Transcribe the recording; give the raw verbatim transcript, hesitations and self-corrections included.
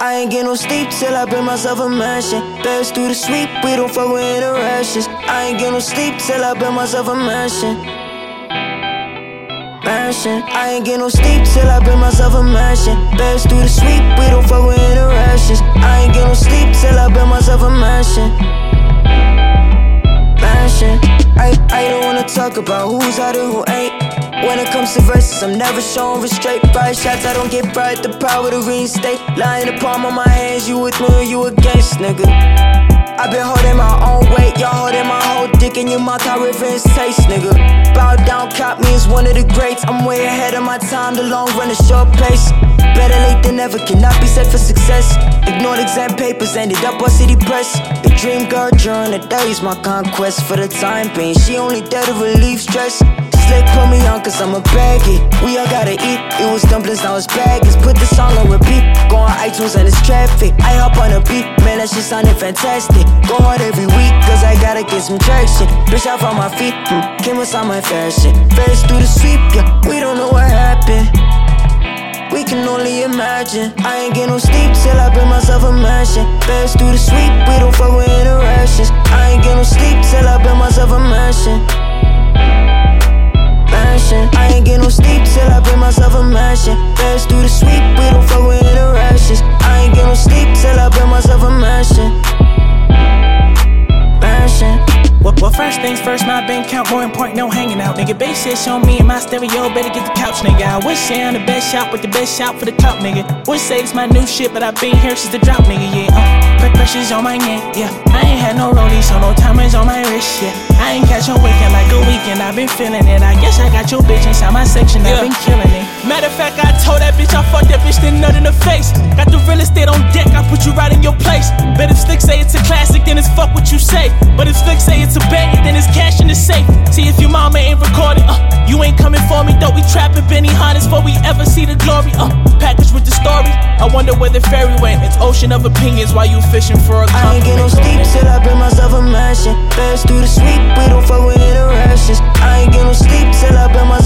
I ain't get no sleep till I bring myself a mansion. Bears through the sweep, we don't fuck with interactions. I ain't get no sleep till I bring myself a mansion. Mansion. I ain't get no sleep till I bring myself a mansion. Bears through the sweep, we don't fuck with interactions. I ain't get no sleep till I bring myself a mansion. Mansion. I, I don't wanna talk about who's out and who ain't. When it comes to verses, I'm never showing restraint. Five shots, I don't get pride, the power to reinstate. Lying the palm of my hands, you with me or you against, nigga. I been holding my own weight, y'all holding my whole dick in your mouth, how revenge taste, nigga. Bow down, cop me as one of the greats. I'm way ahead of my time, the long run, a short pace. Better late than never, cannot be set for success. Ignored exam papers, ended up on city press. The dream girl during the days, my conquest for the time being. She only there to relieve stress. Slick put me on cause I'm a baggy. We all gotta eat, it was dumplings, now it's baggies. Put the song on repeat, go on iTunes and it's traffic. I hop on a beat, man that shit sounded fantastic. Go hard every week cause I gotta get some traction. Bitch off on my feet, hmm, came inside my fashion. Ferris through the sweep, yeah, we don't know what happened. We can only imagine. I ain't get no sleep till I bring myself a mansion. Ferris through the sweep, we don't fuck with interactions. I ain't get no sleep till I bring myself a mansion. Mansion. I ain't get no sleep till I bring myself a mansion. Bears through the sweep, we don't fuck with interactions. I ain't get no sleep till I bring myself a mansion. Mansion. Well, well, first things first, my bank count more important, no hanging out. Nigga, bass shit on me and my stereo, better get the couch, nigga. I wish say I'm the best shot with the best shot for the clout, nigga. Wish say it's my new shit, but I've been here since the drop, nigga, yeah. Uh, pressure's on my neck, yeah. I ain't had no rollies, so no timers on my wrist, yeah. I ain't catch a weekend like a weekend, I've been feeling it. I guess I got your bitch inside my section, I've been killing it. Matter of fact, I told that bitch I fucked that bitch, then nut in the face. Got the real estate on deck, I put you right in your place. Bet if Slick say it's a classic, then it's fuck what you say. But if Slick say it's a bang, then it's cash in the safe. See if your mama ain't recording, uh, you ain't coming for me, though we trapping Benny Hannes before we ever see the glory, uh, package with the story. I wonder where the ferry went, it's ocean of opinions while you fishing for a compliment. I ain't get no sleep till I bring myself a mansion. Bears through the sweep, we don't fuck with interactions. I ain't get no sleep till I bring myself